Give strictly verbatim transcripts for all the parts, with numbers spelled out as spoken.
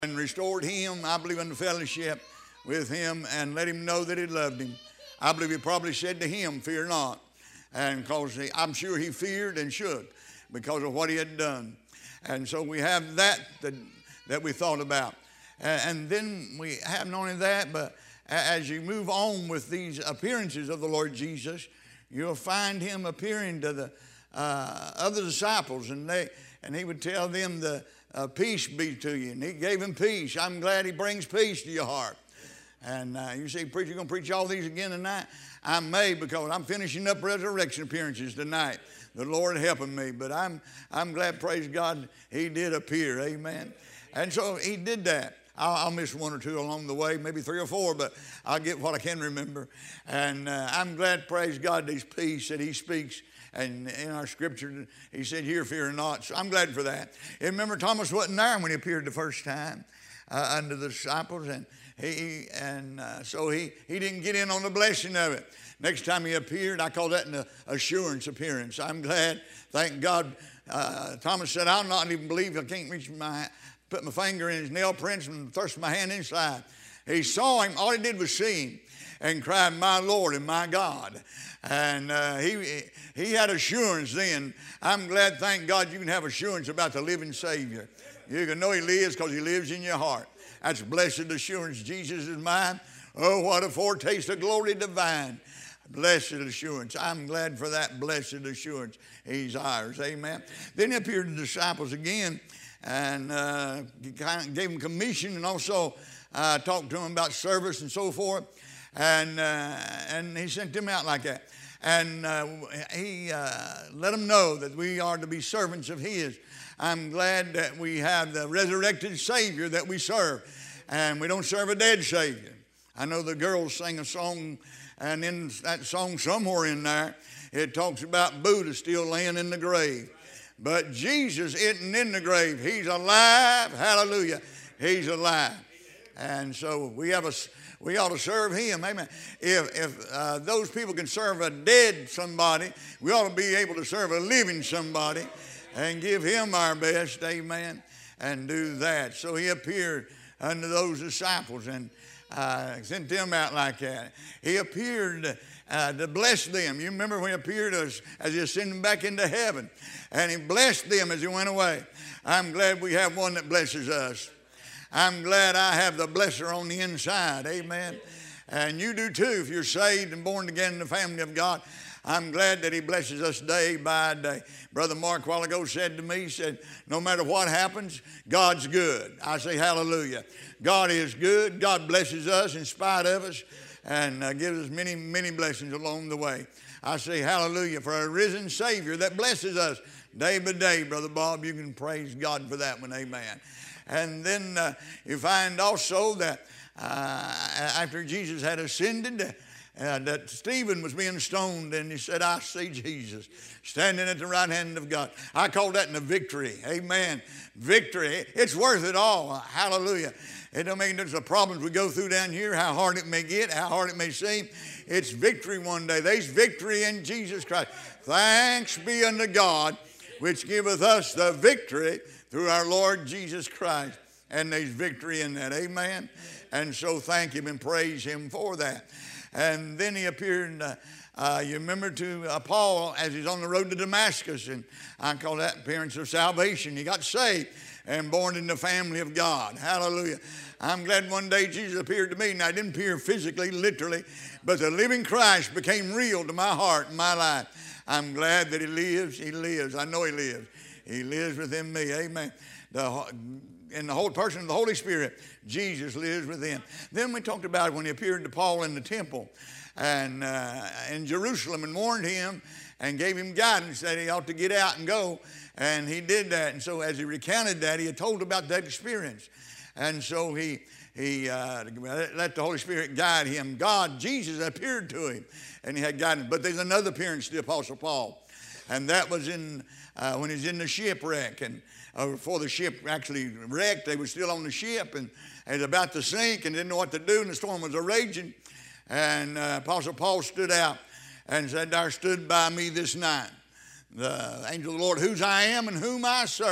and restored him, I believe, into fellowship with him and let him know that he loved him. I believe he probably said to him, fear not. And because he, I'm sure he feared and shook because of what he had done. And so we have that that, that we thought about. And then we have not only that, but as you move on with these appearances of the Lord Jesus, you'll find him appearing to the uh, other disciples, and they and he would tell them the uh, peace be to you. And he gave them peace. I'm glad he brings peace to your heart. And uh, you say, preacher, you're going to preach all these again tonight? I may, because I'm finishing up resurrection appearances tonight. The Lord helping me. But I'm, I'm glad, praise God, he did appear. Amen. And so he did that. I'll, I'll miss one or two along the way, maybe three or four, but I'll get what I can remember. And uh, I'm glad, praise God, his peace that he speaks. And in our scripture, he said, here, fear not. So I'm glad for that. And remember, Thomas wasn't there when he appeared the first time uh, unto the disciples. And he and uh, so he, he didn't get in on the blessing of it. Next time he appeared, I call that an assurance appearance. I'm glad, thank God. Uh, Thomas said, I'll not even believe I can't reach my, put my finger in his nail prints and thrust my hand inside. He saw him. All he did was see him and cried, my Lord and my God. And uh, he, he had assurance then. I'm glad, thank God, you can have assurance about the living Savior. You can know he lives because he lives in your heart. That's blessed assurance. Jesus is mine. Oh, what a foretaste of glory divine. Blessed assurance. I'm glad for that blessed assurance. He's ours. Amen. Then he appeared to the disciples again and uh, gave them commission and also uh, talked to them about service and so forth. And, uh, and he sent them out like that. And uh, he uh, let them know that we are to be servants of his. I'm glad that we have the resurrected Savior that we serve. And we don't serve a dead Savior. I know the girls sing a song, and in that song somewhere in there, it talks about Buddha still laying in the grave. But Jesus isn't in the grave. He's alive. Hallelujah. He's alive. And so we have a... We ought to serve him. Amen. If, if uh, those people can serve a dead somebody, we ought to be able to serve a living somebody and give him our best. Amen. And do that. So he appeared unto those disciples and uh, sent them out like that. He appeared uh, to bless them. You remember when he appeared as, as he ascended back into heaven. And he blessed them as he went away. I'm glad we have one that blesses us. I'm glad I have the blesser on the inside. Amen. And you do too if you're saved and born again in the family of God. I'm glad that he blesses us day by day. Brother Mark a while ago said to me, he said, no matter what happens, God's good. I say hallelujah. God is good. God blesses us in spite of us and uh, gives us many, many blessings along the way. I say hallelujah for a risen Savior that blesses us day by day. Brother Bob, you can praise God for that one. Amen. And then uh, you find also that uh, after Jesus had ascended, uh, that Stephen was being stoned, and he said, I see Jesus standing at the right hand of God. I call that in a victory. Amen. Victory. It's worth it all. Hallelujah. It don't make there's the problems we go through down here, how hard it may get, how hard it may seem. It's victory one day. There's victory in Jesus Christ. Thanks be unto God, which giveth us the victory through our Lord Jesus Christ. And there's victory in that. Amen. And so thank him and praise him for that. And then he appeared, uh, uh, you remember, to uh, Paul as he's on the road to Damascus. And I call that appearance of salvation. He got saved and born in the family of God. Hallelujah. I'm glad one day Jesus appeared to me. Now, I didn't appear physically, literally, but the living Christ became real to my heart and my life. I'm glad that he lives. He lives. I know he lives. He lives within me. Amen. The, in the whole person of the Holy Spirit, Jesus lives within. Then we talked about when he appeared to Paul in the temple and uh, in Jerusalem and warned him and gave him guidance that he ought to get out and go. And he did that. And so as he recounted that, he had told about that experience. And so he, he uh, let the Holy Spirit guide him. God, Jesus, appeared to him and he had guidance. But there's another appearance to the Apostle Paul. And that was in uh, when he was in the shipwreck. And uh, before the ship actually wrecked, they were still on the ship and it was about to sink and didn't know what to do. And the storm was a-raging. And uh, Apostle Paul stood out and said, there stood by me this night the angel of the Lord, whose I am and whom I serve,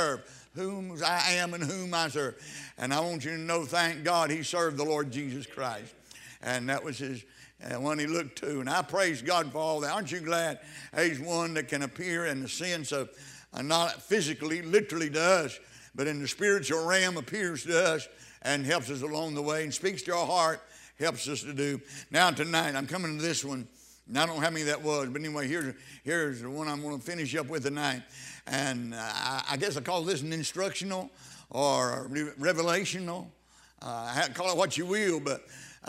whom I am and whom I serve. And I want you to know, thank God, he served the Lord Jesus Christ. And that was his uh, one he looked to. And I praise God for all that. Aren't you glad he's one that can appear in the sense of uh, not physically, literally to us, but in the spiritual realm appears to us and helps us along the way and speaks to our heart, helps us to do. Now tonight, I'm coming to this one. And I don't know how many that was, but anyway, here's, here's the one I'm going to finish up with tonight. And uh, I, I guess I call this an instructional or revelational. Uh, call it what you will, but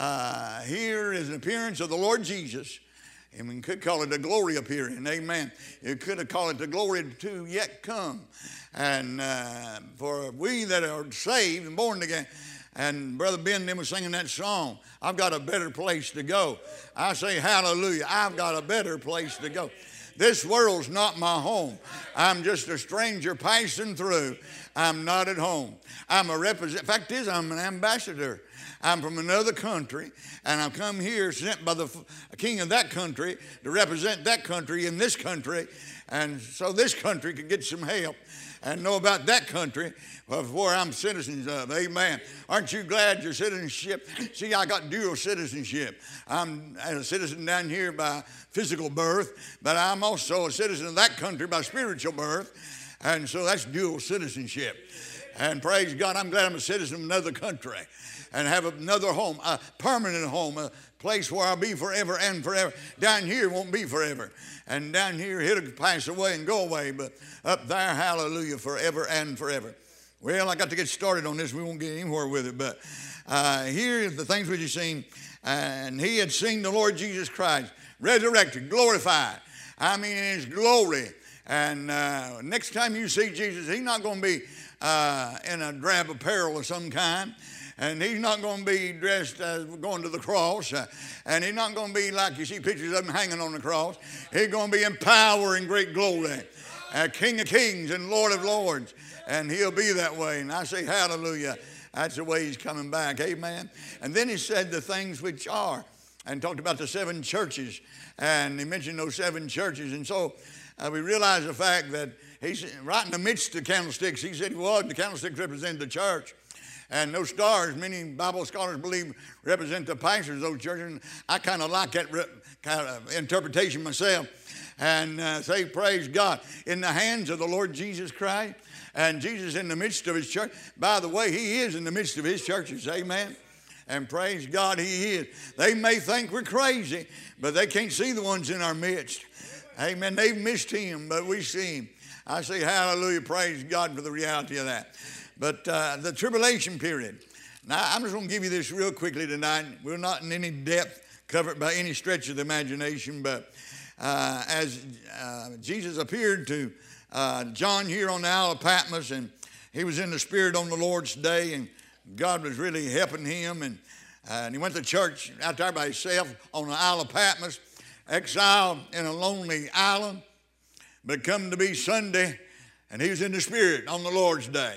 uh, here is an appearance of the Lord Jesus. And we could call it a glory appearing, amen. You could have called it the glory to yet come. And uh, for we that are saved and born again, and Brother Ben then was singing that song, I've got a better place to go. I say hallelujah, I've got a better place to go. This world's not my home. I'm just a stranger passing through. I'm not at home. I'm a representative. Fact is, I'm an ambassador. I'm from another country, and I've come here sent by the king of that country to represent that country in this country, and so this country could get some help and know about that country where I'm citizens of. Amen. Aren't you glad your citizenship? See, I got dual citizenship. I'm a citizen down here by physical birth, but I'm also a citizen of that country by spiritual birth, and so that's dual citizenship. And praise God, I'm glad I'm a citizen of another country and have another home, a permanent home, a place where I'll be forever and forever. Down here won't be forever. And down here, it'll pass away and go away. But up there, hallelujah, forever and forever. Well, I got to get started on this. We won't get anywhere with it. But uh, here are the things we just seen. And he had seen the Lord Jesus Christ resurrected, glorified. I mean, in his glory. And uh, next time you see Jesus, he's not going to be uh, in a drab apparel of some kind. And he's not going to be dressed as going to the cross. Uh, and he's not going to be like you see pictures of him hanging on the cross. He's going to be in power and great glory. Uh, King of kings and Lord of lords. And he'll be that way. And I say hallelujah. That's the way he's coming back. Amen. And then he said the things which are. And talked about the seven churches. And he mentioned those seven churches. And so uh, we realize the fact that he's right in the midst of the candlesticks. He said he was. The candlesticks represented the church. And those stars, many Bible scholars believe, represent the pastors of those churches. And I kind of like that re- kind of interpretation myself. And uh, say, praise God, in the hands of the Lord Jesus Christ. And Jesus in the midst of his church. By the way, he is in the midst of his churches. Amen. And praise God, he is. They may think we're crazy, but they can't see the ones in our midst. Amen. They've missed him, but we see him. I say hallelujah, praise God for the reality of that. But uh, the tribulation period. Now, I'm just going to give you this real quickly tonight. We're not in any depth covered by any stretch of the imagination, but uh, as uh, Jesus appeared to uh, John here on the Isle of Patmos, and he was in the Spirit on the Lord's day, and God was really helping him, and, uh, and he went to church out there by himself on the Isle of Patmos, exiled in a lonely island, but come to be Sunday, and he was in the Spirit on the Lord's day.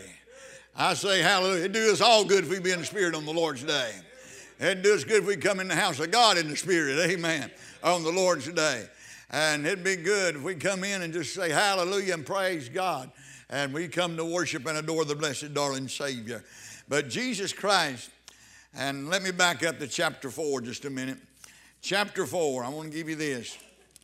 I say hallelujah. It'd do us all good if we be in the Spirit on the Lord's day. It'd do us good if we come in the house of God in the Spirit, amen, on the Lord's day. And it'd be good if we come in and just say hallelujah and praise God. And we come to worship and adore the blessed darling Savior. But Jesus Christ, and let me back up to chapter four just a minute. Chapter four, I want to give you this.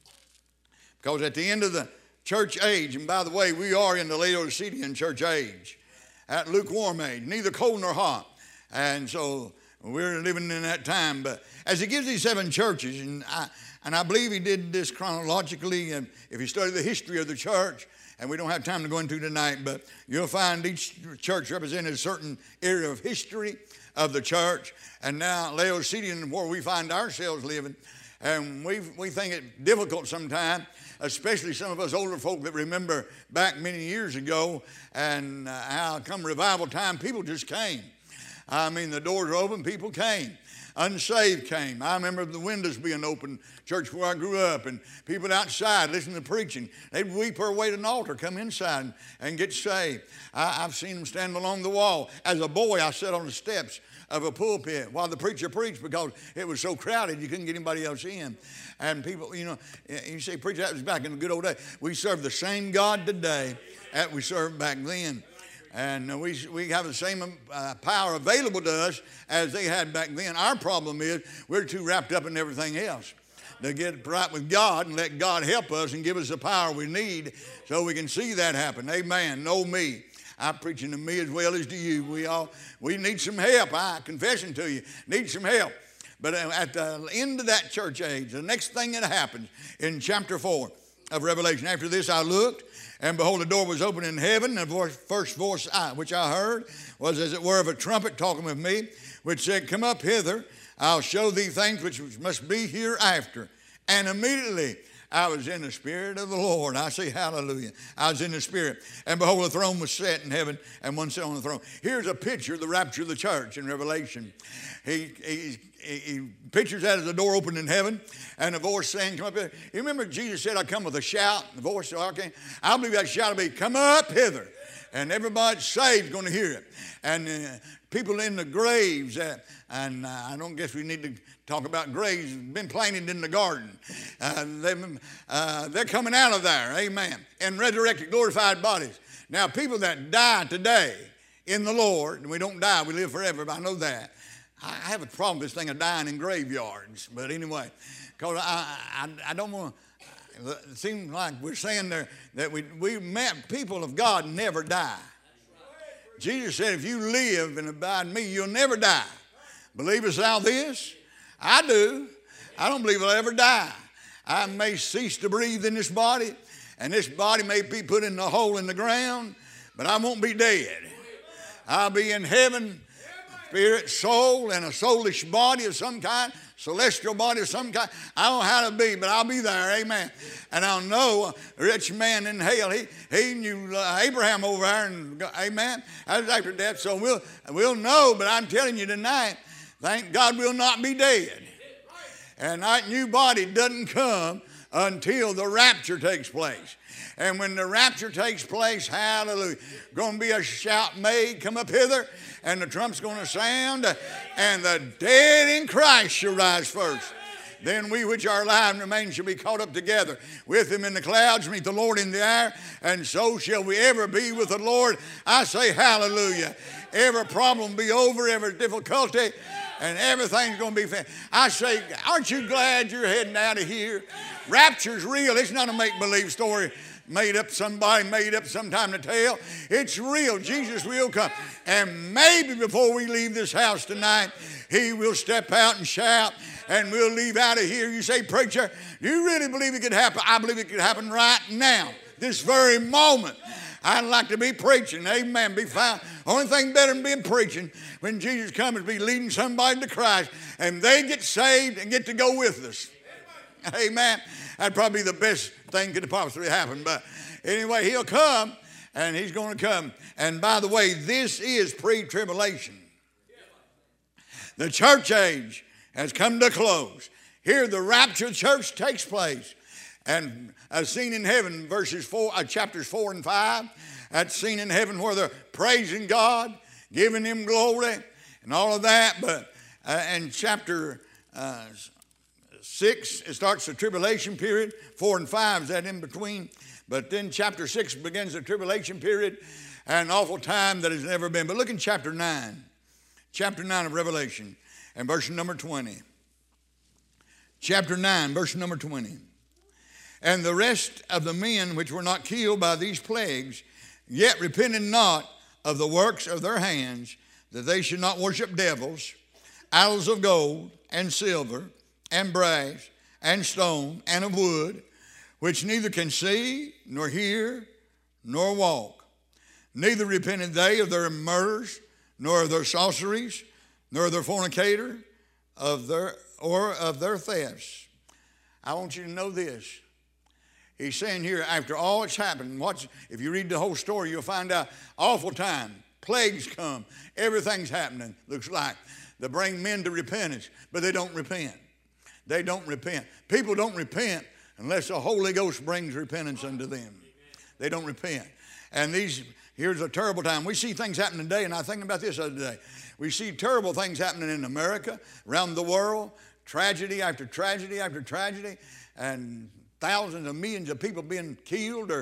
Because at the end of the church age, and by the way, we are in the Laodicean church age. At lukewarm age, neither cold nor hot. And so we're living in that time. But as he gives these seven churches, and I, and I believe he did this chronologically, and if you study the history of the church, and we don't have time to go into tonight, but you'll find each church represented a certain area of history of the church. And now Laodicean, where we find ourselves living, and we we think it difficult sometimes, especially some of us older folk that remember back many years ago and uh, how come revival time, people just came. I mean, the doors were open, people came. Unsaved came. I remember the windows being open, church where I grew up, and people outside listening to preaching. They'd weep her way to an altar, come inside and, and get saved. I, I've seen them stand along the wall. As a boy, I sat on the steps of a pulpit while the preacher preached because it was so crowded you couldn't get anybody else in. And people, you know, you say, preacher, that was back in the good old days. We serve the same God today that we served back then. And we, we have the same uh, power available to us as they had back then. Our problem is we're too wrapped up in everything else to get right with God and let God help us and give us the power we need so we can see that happen. Amen. Know me. I'm preaching to me as well as to you. We all we need some help. I confessing to you, need some help. But at the end of that church age, the next thing that happens in chapter four of Revelation, after this I looked, and behold, the door was open in heaven, and the voice, first voice I, which I heard was as it were of a trumpet talking with me, which said, Come up hither, I'll show thee things which must be hereafter. And immediately I was in the Spirit of the Lord. I say hallelujah. I was in the Spirit. And behold, the throne was set in heaven, and one sat on the throne. Here's a picture of the rapture of the church in Revelation. He, he, he, he pictures that as the door opened in heaven, and a voice saying, Come up here. You remember Jesus said, I come with a shout? The voice of the archangel. I believe that shout will be, Come up hither. And everybody saved is going to hear it. And uh, people in the graves, uh, and uh, I don't guess we need to talk about graves, been planted in the garden. Uh, they, uh, they're coming out of there, amen, in resurrected, glorified bodies. Now, people that die today in the Lord, and we don't die, we live forever, but I know that. I have a problem with this thing of dying in graveyards. But anyway, because I, I, I don't want to. It seems like we're saying there that we, we met people of God never die. Jesus said, if you live and abide in me, you'll never die. Believest thou this? I do. I don't believe I'll ever die. I may cease to breathe in this body, and this body may be put in the hole in the ground, but I won't be dead. I'll be in heaven, spirit, soul, and a soulish body of some kind, celestial body of some kind. I don't know how to be, but I'll be there, amen. And I'll know a rich man in hell, he, he knew uh, Abraham over there, and amen, that was after death. So we'll, we'll know, but I'm telling you tonight, thank God we'll not be dead. And that new body doesn't come until the rapture takes place. And when the rapture takes place, hallelujah, going to be a shout made, come up hither, and the trump's going to sound, and the dead in Christ shall rise first. Then we which are alive and remain shall be caught up together with him in the clouds, meet the Lord in the air, and so shall we ever be with the Lord. I say hallelujah. Every problem be over, every difficulty, and everything's going to be fair. I say, aren't you glad you're heading out of here? Rapture's real. It's not a make-believe story made up, somebody made up sometime to tell. It's real. Jesus will come. And maybe before we leave this house tonight, he will step out and shout, and we'll leave out of here. You say, preacher, do you really believe it could happen? I believe it could happen right now, this very moment. I'd like to be preaching, amen, be found. Only thing better than being preaching when Jesus comes is be leading somebody to Christ, and they get saved and get to go with us. Amen. That'd probably be the best thing could possibly happen. But anyway, he'll come, and he's going to come. And by the way, this is pre-tribulation. The church age has come to close. Here the rapture of the church takes place. And as seen in heaven, verses four, uh, chapters four and five, that's seen in heaven where they're praising God, giving him glory, and all of that. But uh, in chapter uh, six, it starts the tribulation period. Four and five is that in between. But then chapter six begins the tribulation period, an awful time that has never been. But look in chapter nine, chapter nine of Revelation, and verse number twenty. Chapter nine, verse number twenty. And the rest of the men which were not killed by these plagues, yet repented not of the works of their hands, that they should not worship devils, idols of gold and silver and brass and stone and of wood, which neither can see nor hear nor walk. Neither repented they of their murders, nor of their sorceries, nor of their fornicator, of their or of their thefts. I want you to know this. He's saying here, after all that's happened, watch, if you read the whole story, you'll find out awful time. Plagues come. Everything's happening, looks like. They bring men to repentance, but they don't repent. They don't repent. People don't repent unless the Holy Ghost brings repentance unto them. They don't repent. And these, here's a terrible time. We see things happening today, and I was thinking about this other day. We see terrible things happening in America, around the world, tragedy after tragedy after tragedy, and thousands of millions of people being killed or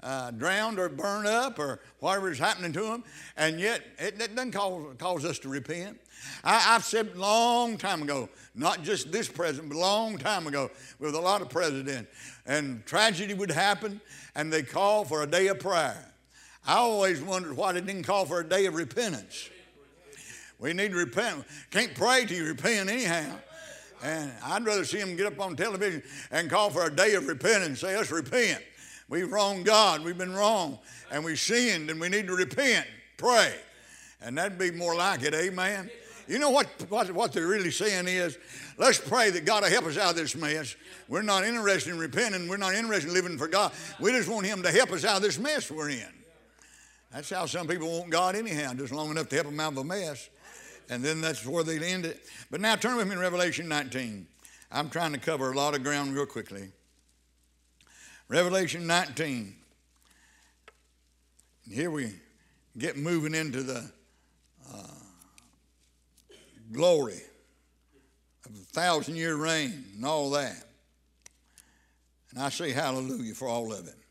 uh, drowned or burned up or whatever is happening to them, and yet it, it doesn't cause, cause us to repent. I, I've said a long time ago, not just this president, but a long time ago with a lot of presidents, and tragedy would happen, and they call for a day of prayer. I always wondered why they didn't call for a day of repentance. We need to repent. Can't pray till you repent anyhow. And I'd rather see them get up on television and call for a day of repentance. Say, let's repent. We've wronged God. We've been wrong. And we sinned and we need to repent. Pray. And that'd be more like it. Amen. You know what, what, what they're really saying is, let's pray that God will help us out of this mess. We're not interested in repenting. We're not interested in living for God. We just want him to help us out of this mess we're in. That's how some people want God anyhow, just long enough to help them out of a mess. And then that's where they end it. But now turn with me to Revelation nineteen. I'm trying to cover a lot of ground real quickly. Revelation nineteen. Here we get moving into the uh, glory of the thousand year reign and all that. And I say hallelujah for all of it.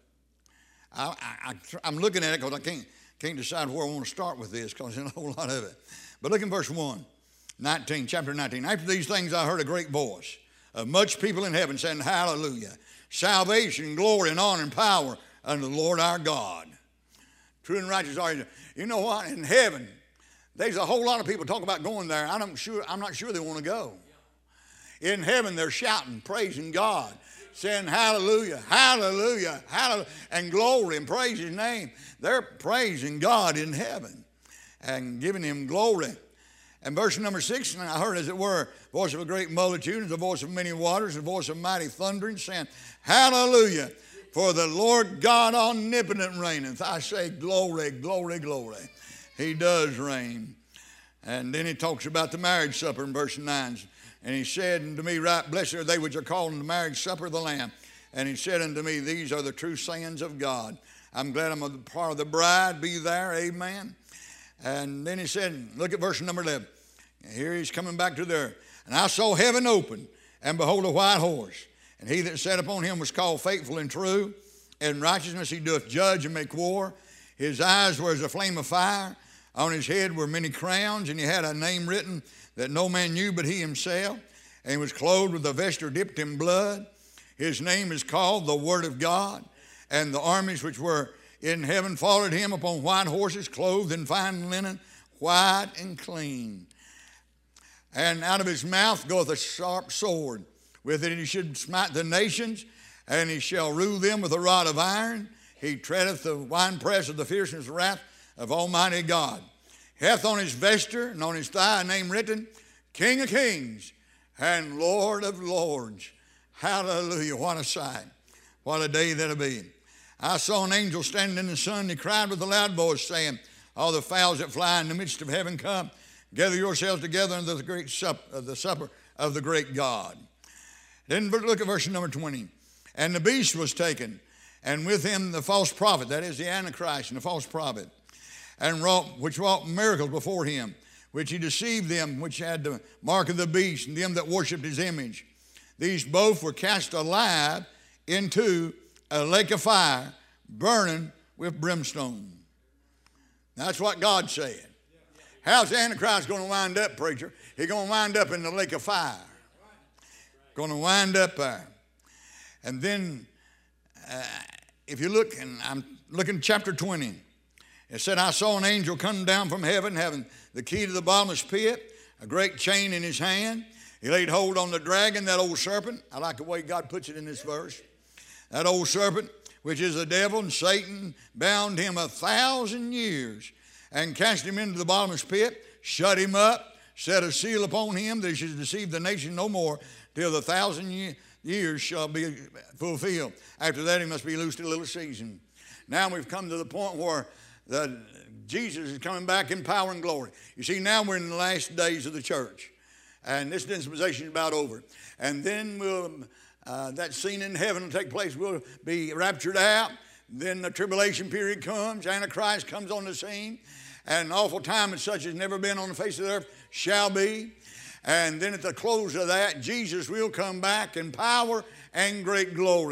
I, I, I'm looking at it because I can't, can't decide where I want to start with this because there's a whole lot of it. But look in verse one, nineteen, chapter nineteen. After these things I heard a great voice of much people in heaven saying, hallelujah. Salvation, glory, and honor and power unto the Lord our God. True and righteous are you. You know what? In heaven, there's a whole lot of people talk about going there. I'm, sure, I'm not sure they want to go. In heaven, they're shouting, praising God, saying hallelujah, hallelujah, hallelujah, and glory and praise his name. They're praising God in heaven and giving him glory. And verse number six, and I heard as it were, voice of a great multitude, the voice of many waters, the voice of mighty thundering, saying, hallelujah, for the Lord God omnipotent reigneth. I say glory, glory, glory. He does reign. And then he talks about the marriage supper in verse nine. And he said unto me, right, blessed are they which are called in the marriage supper of the Lamb. And he said unto me, these are the true sayings of God. I'm glad I'm a part of the bride. Be there, amen. And then he said, look at verse number eleven. Here he's coming back to there. And I saw heaven open, and behold a white horse. And he that sat upon him was called Faithful and True. In righteousness he doth judge and make war. His eyes were as a flame of fire. On his head were many crowns, and he had a name written that no man knew but he himself. And he was clothed with a vesture dipped in blood. His name is called the Word of God. And the armies which were in heaven followed him upon white horses, clothed in fine linen, white and clean. And out of his mouth goeth a sharp sword. With it he should smite the nations, and he shall rule them with a rod of iron. He treadeth the winepress of the fierceness and wrath of Almighty God. Hath on his vesture and on his thigh a name written, King of Kings and Lord of Lords. Hallelujah. What a sight. What a day that'll be. I saw an angel standing in the sun, and he cried with a loud voice, saying, all the fowls that fly in the midst of heaven, come, gather yourselves together unto the great supper, uh, the supper of the great God. Then look at verse number twenty. And the beast was taken, and with him the false prophet, that is the Antichrist and the false prophet, and wrought, which wrought miracles before him, which he deceived them which had the mark of the beast, and them that worshipped his image. These both were cast alive into a lake of fire, burning with brimstone. That's what God said. How's the Antichrist going to wind up, preacher? He's going to wind up in the lake of fire. Going to wind up there. And then, uh, if you look, and I'm looking at chapter twenty, it said, I saw an angel come down from heaven, having the key to the bottomless pit, a great chain in his hand. He laid hold on the dragon, that old serpent. I like the way God puts it in this verse. That old serpent, which is the devil, and Satan bound him a thousand years and cast him into the bottomless pit, shut him up, set a seal upon him that he should deceive the nation no more till the thousand year, years shall be fulfilled. After that, he must be loosed a little season. Now we've come to the point where the, Jesus is coming back in power and glory. You see, now we're in the last days of the church, and this dispensation is about over. And then we'll, uh, that scene in heaven will take place. We'll be raptured out. Then the tribulation period comes. Antichrist comes on the scene. And an awful time as such has never been on the face of the earth shall be. And then at the close of that, Jesus will come back in power and great glory.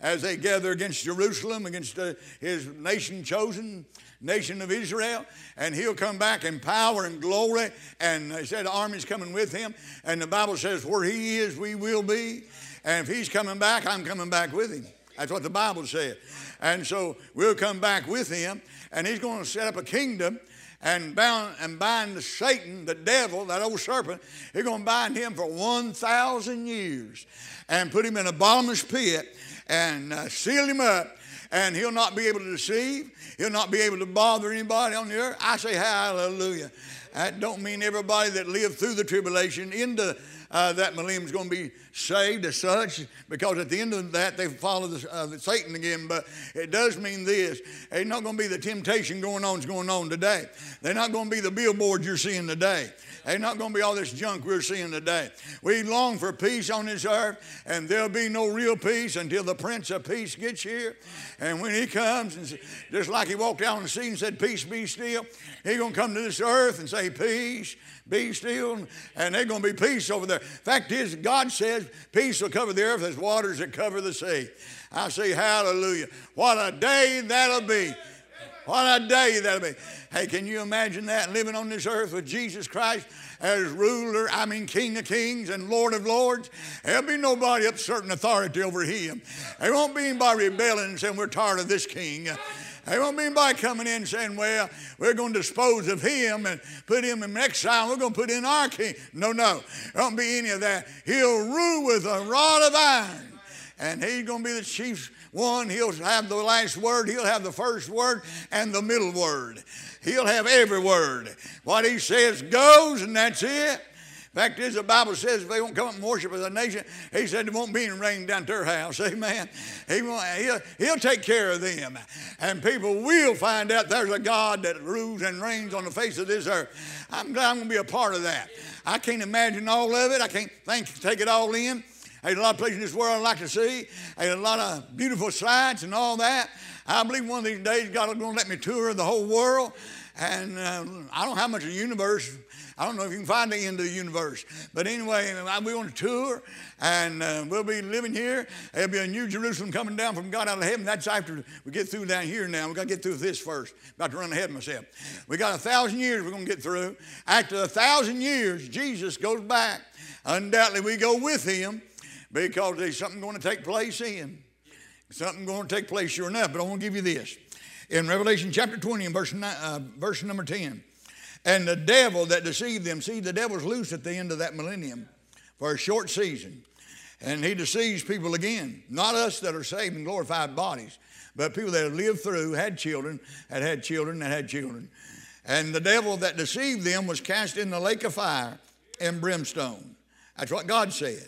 as they gather against Jerusalem, against uh, his nation chosen, nation of Israel. And he'll come back in power and glory. And they said the army's coming with him. And the Bible says where he is, we will be. And if he's coming back, I'm coming back with him. That's what the Bible said. And so we'll come back with him. And he's going to set up a kingdom and bound and bind Satan, the devil, that old serpent. He's going to bind him for one thousand years and put him in a bottomless pit and uh, seal him up. And he'll not be able to deceive. He'll not be able to bother anybody on the earth. I say hallelujah. That don't mean everybody that lived through the tribulation into uh, that millennium is going to be saved as such, because at the end of that they follow the, uh, the Satan again. But it does mean this: it's not going to be the temptation going on is going on today. They're not going to be the billboards you're seeing today. They're not going to be all this junk we're seeing today. We long for peace on this earth, and there'll be no real peace until the Prince of Peace gets here. And when he comes, and just like he walked out on the sea and said, "Peace, be still," he's going to come to this earth and say, "Peace, be still," and there's going to be peace over there. Fact is, God says peace will cover the earth as waters that cover the sea. I say hallelujah. What a day that'll be. What a day that'll be. Hey, can you imagine that, living on this earth with Jesus Christ as ruler, I mean King of kings and Lord of lords? There'll be nobody upserting authority over him. There won't be anybody rebelling and saying, "We're tired of this king." There won't be anybody coming in saying, "Well, we're going to dispose of him and put him in exile. We're going to put in our king." No, no. There won't be any of that. He'll rule with a rod of iron. And he's going to be the chief one. He'll have the last word. He'll have the first word and the middle word. He'll have every word. What he says goes, and that's it. Fact is, the Bible says if they won't come up and worship as a nation, he said there won't be any rain down to their house. Amen. He won't, he'll, he'll take care of them. And people will find out there's a God that rules and reigns on the face of this earth. I'm glad I'm going to be a part of that. I can't imagine all of it. I can't think, take it all in. There's a lot of places in this world I'd like to see. There's a lot of beautiful sights and all that. I believe one of these days God is going to let me tour the whole world. And uh, I don't know how much of the universe. I don't know if you can find the end of the universe. But anyway, we're on a tour, and uh, we'll be living here. There'll be a new Jerusalem coming down from God out of heaven. That's after we get through down here now. We've got to get through this first. About to run ahead of myself. We got a thousand years we're going to get through. After a thousand years, Jesus goes back. Undoubtedly, we go with him, because there's something going to take place in. Something going to take place, sure enough. But I want to give you this. In Revelation chapter twenty and verse, nine, uh, verse number ten. And the devil that deceived them. See, the devil's loose at the end of that millennium for a short season. And he deceives people again. Not us that are saved in glorified bodies, but people that have lived through, had children, had had children, that had children. And the devil that deceived them was cast in the lake of fire and brimstone. That's what God said.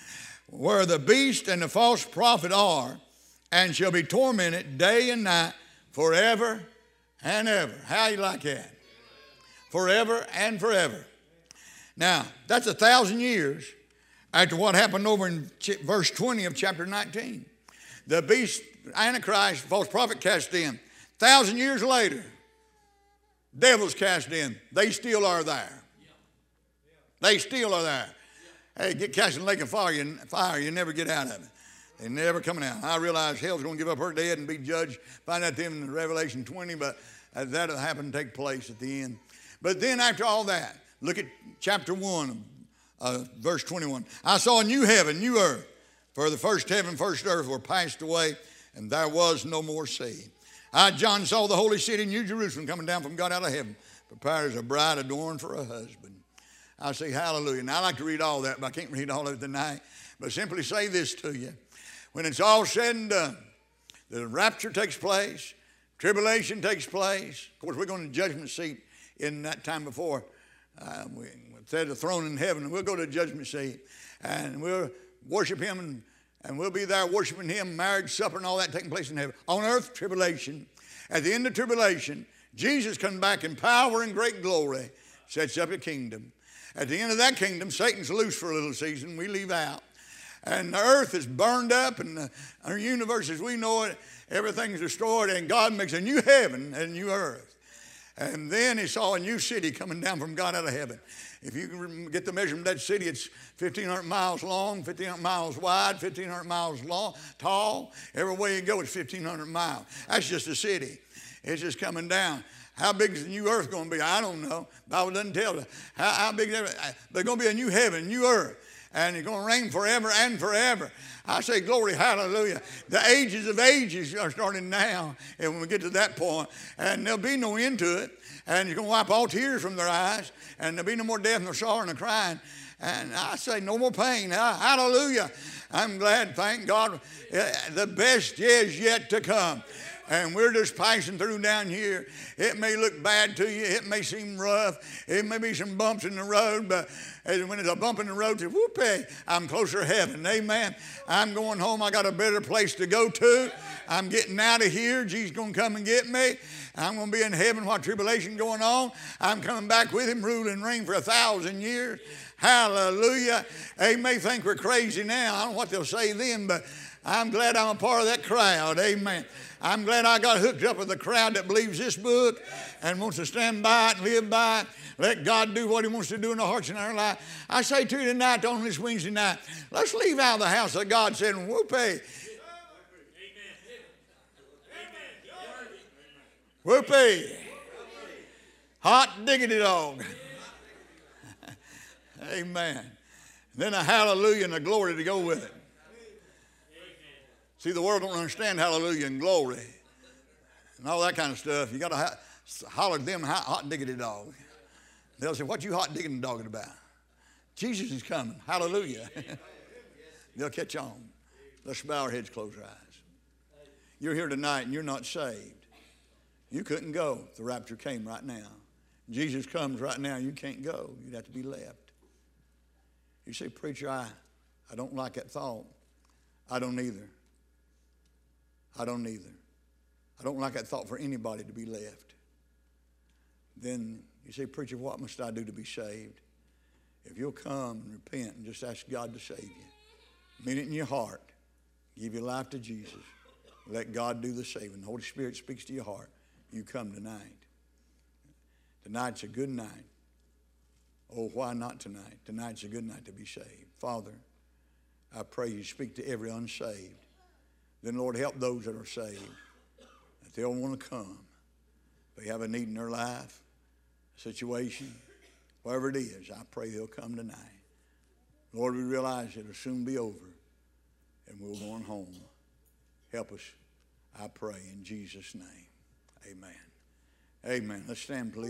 Where the beast and the false prophet are, and shall be tormented day and night forever and ever. How you like that? Forever and forever. Now, that's a thousand years after what happened over in verse twenty of chapter nineteen. The beast, Antichrist, false prophet cast in. Thousand years later, devils cast in. They still are there. They still are there. Hey, get cast in the lake of fire, you, fire, you never get out of it. They're never coming out. I realize hell's going to give up her dead and be judged. Find out them in Revelation twenty, but that'll happen and take place at the end. But then after all that, look at chapter one, uh, verse twenty-one. I saw a new heaven, new earth, for the first heaven, first earth were passed away, and there was no more sea. I, John, saw the holy city, New Jerusalem, coming down from God out of heaven, prepared as a bride adorned for a husband. I say hallelujah. Now, I like to read all that, but I can't read all of it tonight. But simply say this to you. When it's all said and done, the rapture takes place, tribulation takes place. Of course, we're going to the judgment seat in that time before. Uh, we said the throne in heaven, and we'll go to the judgment seat, and we'll worship him, and, and we'll be there worshiping him, marriage supper and all that taking place in heaven. On earth, tribulation. At the end of tribulation, Jesus comes back in power and great glory, sets up a kingdom. At the end of that kingdom, Satan's loose for a little season. We leave out. And the earth is burned up, and the, our universe as we know it, everything's destroyed, and God makes a new heaven and a new earth. And then he saw a new city coming down from God out of heaven. If you can get the measurement of that city, it's fifteen hundred miles long, fifteen hundred miles wide, fifteen hundred miles long, tall. Every way you go, it's fifteen hundred miles. That's just a city. It's just coming down. How big is the new earth going to be? I don't know. The Bible doesn't tell us. How, how big is it? There's going to be a new heaven, new earth. And it's going to reign forever and forever. I say glory, hallelujah. The ages of ages are starting now. And when we get to that point, and there'll be no end to it. And you're going to wipe all tears from their eyes. And there'll be no more death, nor sorrow, nor crying. And I say no more pain. Hallelujah. I'm glad, thank God. The best is yet to come. And we're just passing through down here. It may look bad to you. It may seem rough. It may be some bumps in the road. But when it's a bump in the road, whoopee, I'm closer to heaven. Amen. I'm going home. I got a better place to go to. I'm getting out of here. Jesus going to come and get me. I'm going to be in heaven while tribulation going on. I'm coming back with him, rule and reign for a thousand years. Hallelujah. They may think we're crazy now. I don't know what they'll say then, but I'm glad I'm a part of that crowd. Amen. I'm glad I got hooked up with the crowd that believes this book and wants to stand by it and live by it. Let God do what he wants to do in the hearts and our life. I say to you tonight, on this Wednesday night, let's leave out of the house that God said, whoopee. Whoopee. Hot diggity dog. Amen. Then a hallelujah and a glory to go with it. See, the world don't understand hallelujah and glory and all that kind of stuff. You got to ha- holler at them hot, hot diggity dog. They'll say, what you hot diggity dogging about? Jesus is coming. Hallelujah. They'll catch on. Let's bow our heads, close our eyes. You're here tonight and you're not saved. You couldn't go if the rapture came right now. Jesus comes right now, you can't go. You'd have to be left. You say, preacher, I, I don't like that thought. I don't either. I don't either. I don't like that thought for anybody to be left. Then you say, preacher, what must I do to be saved? If you'll come and repent and just ask God to save you, mean it in your heart, give your life to Jesus, let God do the saving. The Holy Spirit speaks to your heart. You come tonight. Tonight's a good night. Oh, why not tonight? Tonight's a good night to be saved. Father, I pray you speak to every unsaved. Then, Lord, help those that are saved, that they'll want to come. If they have a need in their life, situation, whatever it is, I pray they'll come tonight. Lord, we realize it'll soon be over, and we're going home. Help us, I pray, in Jesus' name. Amen. Amen. Let's stand, please.